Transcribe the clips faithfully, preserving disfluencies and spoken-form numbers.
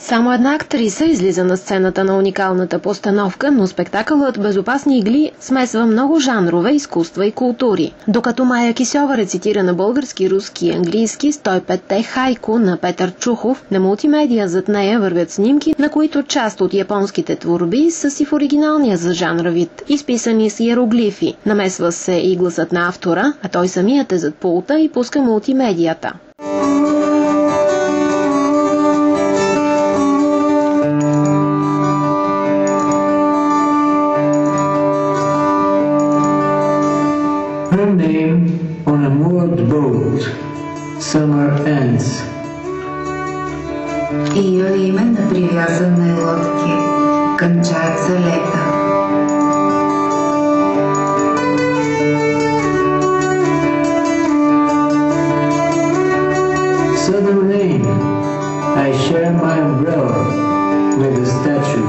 Само една актриса излиза на сцената на уникалната постановка, но спектакълът «Безопасни игли» смесва много жанрове, изкуства и култури. Докато Мая Кисьова рецитира на български, руски и английски сто и петте хайко на Петър Чухов, на мултимедия зад нея вървят снимки, на които част от японските творби са си в оригиналния за жанра вид, изписани с иероглифи. Намесва се и гласът на автора, а той самият е зад пулта и пуска мултимедията. Her name on a moored boat, summer ends. Ее име на привязанной лодке, кончается лето. Sudden rain, I share my umbrella with a statue.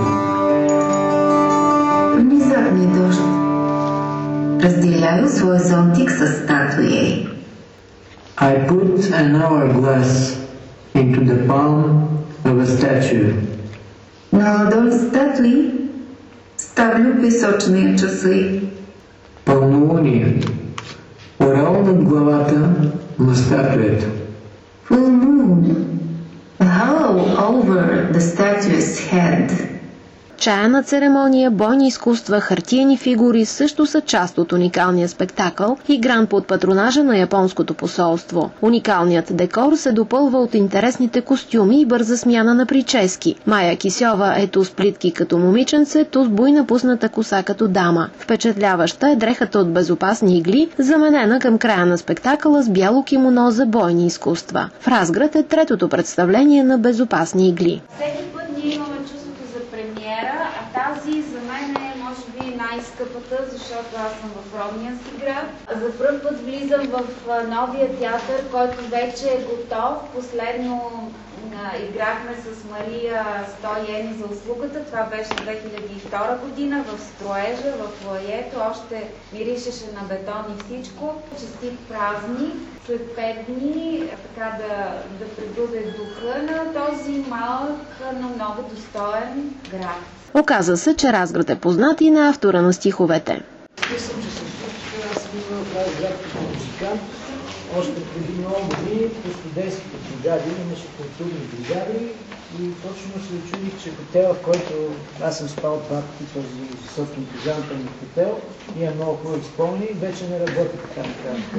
Внезапный дождь. Разделяю свой зонтик со статуей. I put an hourglass into the palm of a statue. На ладонь статуи ставлю песочные часы. Пълнолуние. Орел над главата на статуята. Full moon. A halo over the statue's head. Чаяна церемония, бойни изкуства, хартиени фигури също са част от уникалния спектакъл, игран под патронажа на японското посолство. Уникалният декор се допълва от интересните костюми и бърза смяна на прически. Мая Кисьова е ту с плитки като момиченце, ту с буйна пусната коса като дама. Впечатляваща е дрехата от безопасни игли, заменена към края на спектакъла с бяло кимоно за бойни изкуства. В Разград е третото представление на безопасни игли. Тази за мен е, може би, най-скъпата, защото аз съм в родния си град. За първ път влизам в новия театър, който вече е готов. Последно а, играхме с Мария сто йени за услугата. Това беше две хиляди и втора година в строежа, в лаето. Още миришеше на бетон и всичко. Честит празник. След пет дни така да, да пребуде духа на този малък, но много достоен град. Оказа се, че Разград е познат и на автора на стиховете. Аз съм, че съм тук, аз съм имал Разград като музикант. Още преди много години по студентските бригади, имаше културни бригади и точно се чудих, че хотела, в който аз съм спал два пъти, този високи интелигентен хотел, има много хубави спомени, вече не работи така така.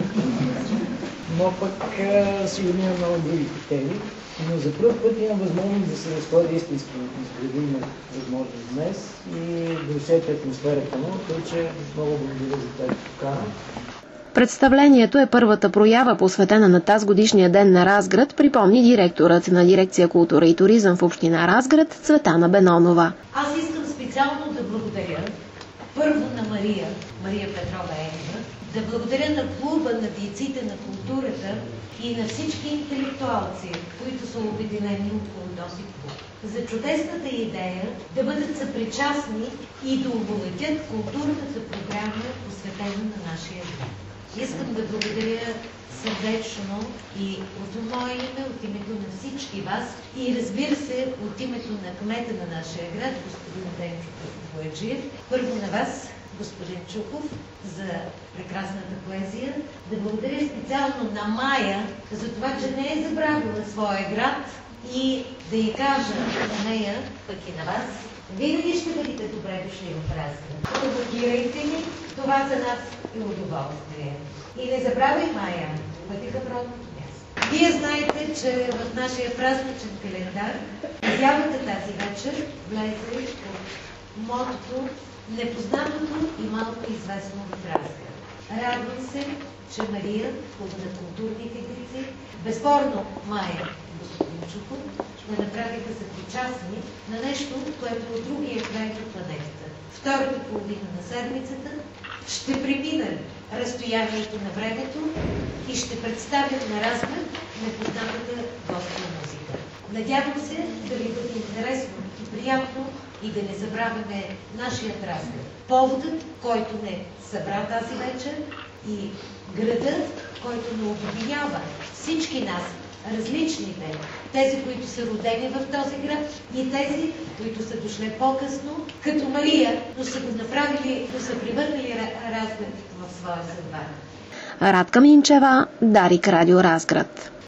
Но пък сигурно има много други хотели. Но за първ път имам възможност да се разходи истински изградим възможност днес и да усетя атмосферата му, тъй че много благодаря за тази покана. Представлението е първата проява, посветена на тази годишния ден на Разград, припомни директорът на дирекция култура и туризъм в община Разград Цветана Бенонова. Аз искам специално да благодаря първо на Мария, Мария Петрова Енга, да благодаря на клуба на дейците на културата и на всички интелектуалци, които са обединени около този клуб. За чудесната идея да бъдат съпричастни и да обогатят културната програма, посветена на нашия град. Искам да благодаря сърдечно и от мое име, от името на всички вас и разбира се от името на кмета на нашия град, господин Денчо Бояджиев, първо на вас, господин Чухов, за прекрасната поезия. Да благодаря специално на Мая за това, че не е забравила своя град и да й кажа на нея, пък и на вас, винаги ще бъдете добре дошли в Разград. Провокирайте ни, това за нас е удоволствие. И не забравяй, Мая, пъти към родното място. Вие знаете, че в нашия празничен календар изявата тази вечер влезе от мотото непознатото и малко известно в Разград. Радвам се, че Мария, клуба на културните дейци, безспорно Мая, господин Чухов, не направиха съпричастни на нещо, което от другия край на планетата. Втората половина на седмицата ще преминем разстоянието на времето и ще представят на Разград непознатата гостна музика. Надявам се да ви бъде интересно и приятно и да не забравяме нашият Разград. Поводът, който не събра тази вечер и градът, който не обединява всички нас различните. Тези, които са родени в този град и тези, които са дошли по-късно, като Мария, но са го направили, но са превърнали Разград в своя съдба. Радка Минчева, Дарик, Радио Разград.